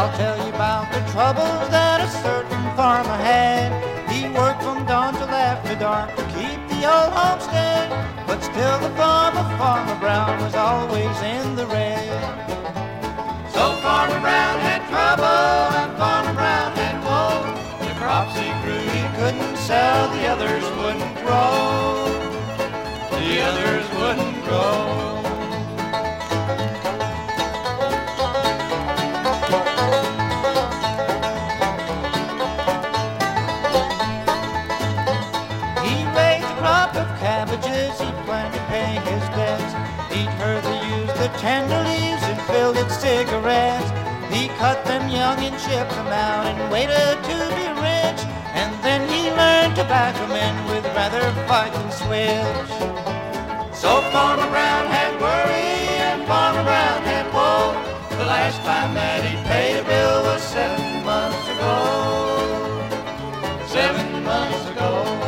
I'll tell you about the troubles that a certain farmer had. He worked from dawn till after dark to keep the old homestead, but still the Farmer Brown was always in the red. So Farmer Brown had trouble and Farmer Brown had woe. The crops he grew he couldn't sell, the others wouldn't grow. The others wouldn't grow. Cabbages, he planned to pay his debts. He'd heard they used the tender leaves and filled it cigarettes. He cut them young and shipped them out and waited to be rich. And then he learned tobacco men would rather fight than switch. So Farmer Brown had worry and Farmer Brown had woe. The last time that he paid a bill was 7 months ago. 7 months ago.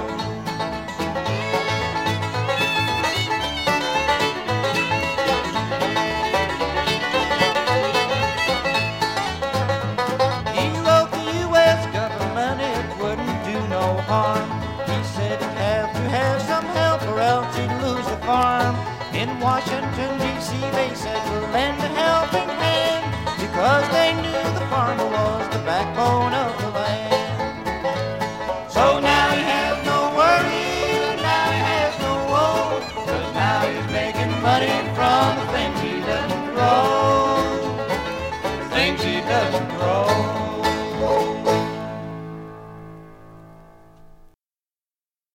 He said he'd have to have some help or else he'd lose the farm. In Washington, D.C., they said we'll lend a helping hand because they knew the farmer was the backbone of the land. So now he has no worry and now he has no woe, 'cause now he's making money from the things he doesn't grow. The things he doesn't grow.